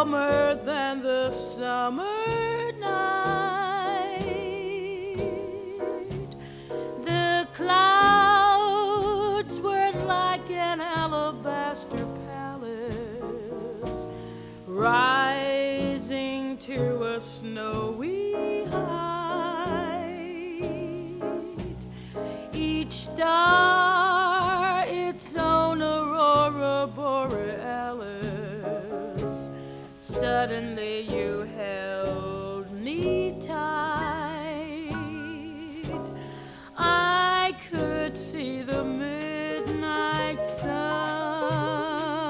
warmer than the summer night. The clouds were like an alabaster palace rising to a snowy height. Each star its own aurora borealis. Suddenly